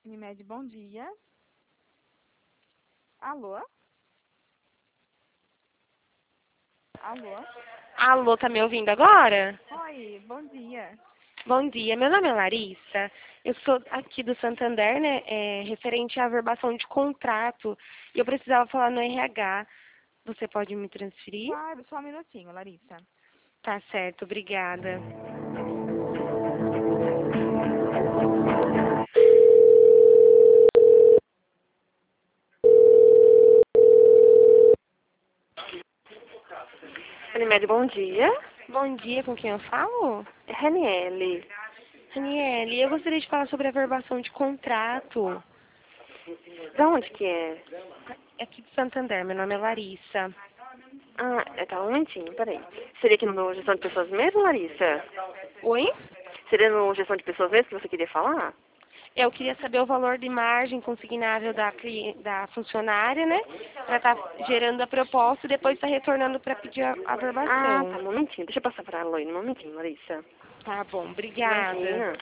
Unimed, bom dia. Alô? Alô? Alô, tá me ouvindo agora? Oi, bom dia. Bom dia, meu nome é Larissa. Eu sou aqui do Santander, né, referente à averbação de contrato. E eu precisava falar no RH. Você pode me transferir? Claro, só um minutinho, Larissa. Tá certo, obrigada. Unimed, bom dia. Bom dia, com quem eu falo? É Raniele. Daniele, eu gostaria de falar sobre a averbação de contrato. Da onde que é? Aqui do Santander, meu nome é Larissa. Ah, tá um momentinho, peraí. Seria aqui no Gestão de Pessoas mesmo, Larissa? Oi? Seria no Gestão de Pessoas mesmo que você queria falar? Eu queria saber o valor de margem consignável da funcionária, né? Para estar gerando a proposta e depois estar retornando para pedir a Ah, tá, averbação. um momentinho. Deixa eu passar pra ela aí, um momentinho, Larissa. Tá bom, obrigada. Imagina.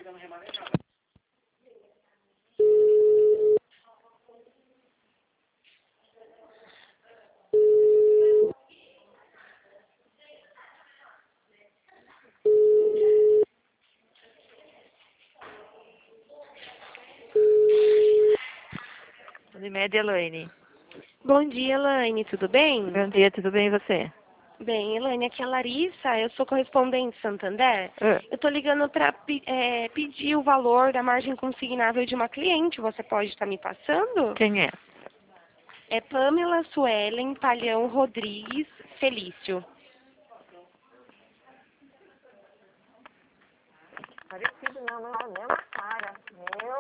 Unimed, Elaine. Bom dia, Elaine, tudo bem? Bom dia, tudo bem e você? Bem, Elaine, aqui é a Larissa, eu sou correspondente Santander. Eu estou ligando para pedir o valor da margem consignável de uma cliente. Você pode estar me passando? Quem é? É Pamela Suelen Palhão Rodrigues Felício. Parecido, não, é a mesma cara. Meu.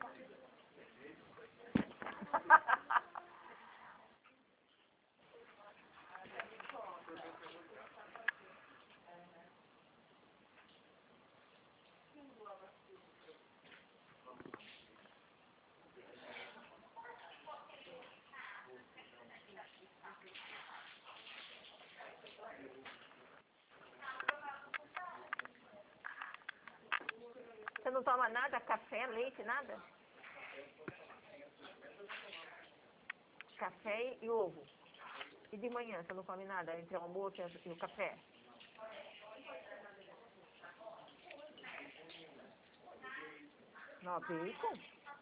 Você não toma nada? Café, leite, nada? Café e ovo. E de manhã você não come nada entre o almoço e o café? Não, bacon?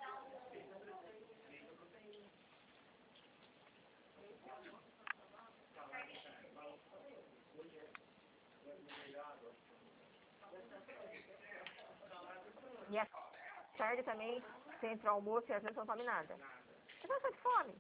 E à tarde também, você entre o almoço e às vezes não come nada. Você vai ficar de fome.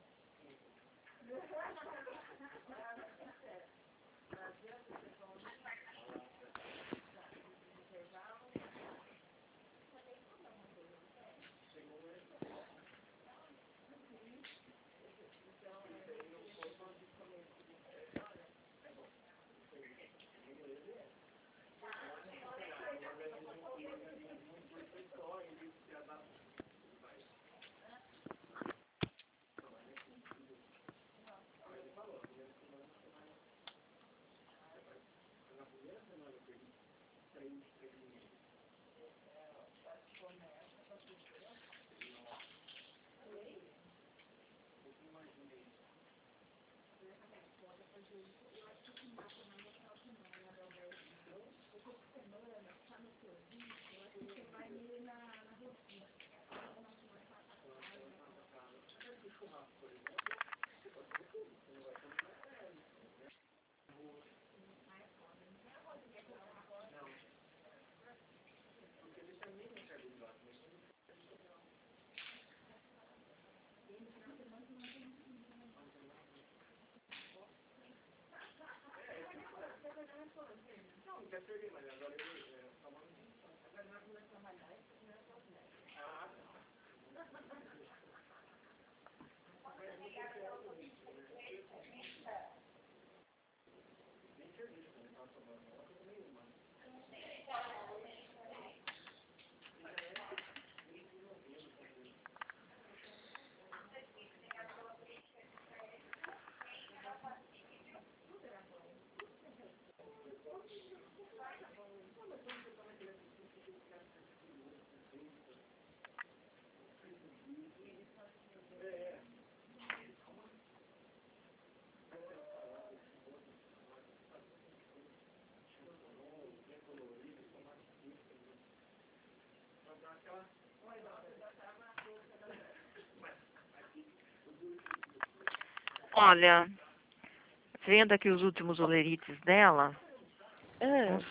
Olha, vendo aqui os últimos olerites dela, uns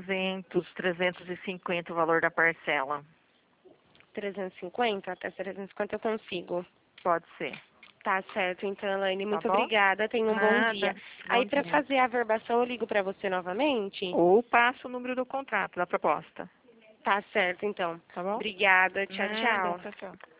350 o valor da parcela. 350? Até 350 eu consigo. Pode ser. Tá certo, então, Elaine, muito bom? obrigada. Tenha um bom Nada. dia. Bom Aí, para dia. fazer a averbação, eu ligo para você novamente? Ou passa o número do contrato, da proposta. Tá certo, então. Tá bom? Obrigada. Tchau, Nada, tchau. tchau.